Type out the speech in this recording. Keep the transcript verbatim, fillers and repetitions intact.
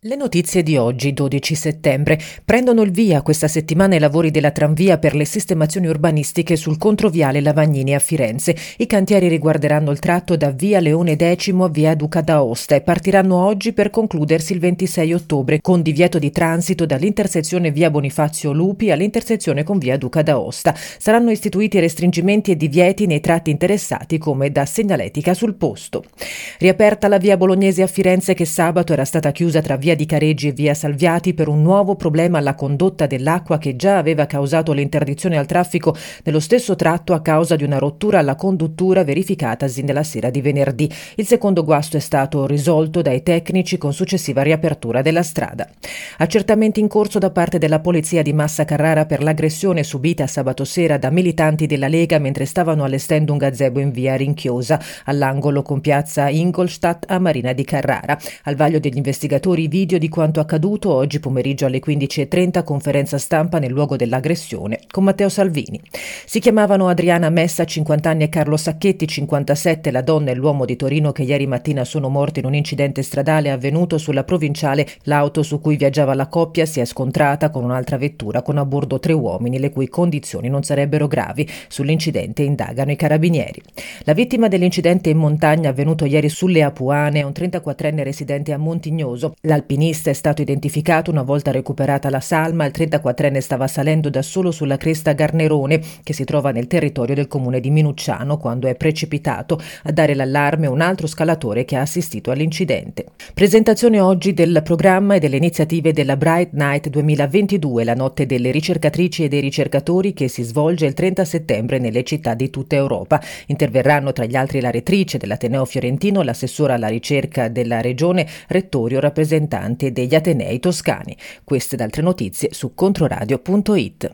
Le notizie di oggi, dodici settembre. Prendono il via questa settimana i lavori della tranvia per le sistemazioni urbanistiche sul controviale Lavagnini a Firenze. I cantieri riguarderanno il tratto da via Leone X a via Duca d'Aosta e partiranno oggi per concludersi il ventisei ottobre, con divieto di transito dall'intersezione via Bonifazio Lupi all'intersezione con via Duca d'Aosta. Saranno istituiti restringimenti e divieti nei tratti interessati, come da segnaletica sul posto. Riaperta la via Bolognese a Firenze, che sabato era stata chiusa tra via di Careggi e via Salviati per un nuovo problema alla condotta dell'acqua che già aveva causato l'interdizione al traffico nello stesso tratto a causa di una rottura alla conduttura verificatasi nella sera di venerdì. Il secondo guasto è stato risolto dai tecnici con successiva riapertura della strada. Accertamenti in corso da parte della polizia di Massa Carrara per l'aggressione subita sabato sera da militanti della Lega mentre stavano allestendo un gazebo in via Rinchiosa, all'angolo con piazza Ingolstadt a Marina di Carrara. Al vaglio degli investigatori video di quanto accaduto oggi pomeriggio alle quindici e trenta, conferenza stampa nel luogo dell'aggressione con Matteo Salvini. Si chiamavano Adriana Messa, cinquanta anni, e Carlo Sacchetti, cinquantasette, la donna e l'uomo di Torino che ieri mattina sono morti in un incidente stradale avvenuto sulla provinciale. L'auto su cui viaggiava la coppia si è scontrata con un'altra vettura con a bordo tre uomini le cui condizioni non sarebbero gravi. Sull'incidente indagano i carabinieri. La vittima dell'incidente in montagna avvenuto ieri sulle Apuane è un trentaquattrenne residente a Montignoso. L'alpinista è stato identificato una volta recuperata la salma. Il trentaquattrenne stava salendo da solo sulla cresta Garnerone, che si trova nel territorio del comune di Minucciano, quando è precipitato. A dare l'allarme un altro scalatore che ha assistito all'incidente. Presentazione oggi del programma e delle iniziative della Bright Night duemilaventidue, la notte delle ricercatrici e dei ricercatori, che si svolge il trenta settembre nelle città di tutta Europa. Interverranno tra gli altri la rettrice dell'Ateneo Fiorentino, l'assessora alla ricerca della regione, rettori o rappresentanti degli Atenei toscani. Queste ed altre notizie su controradio punto it.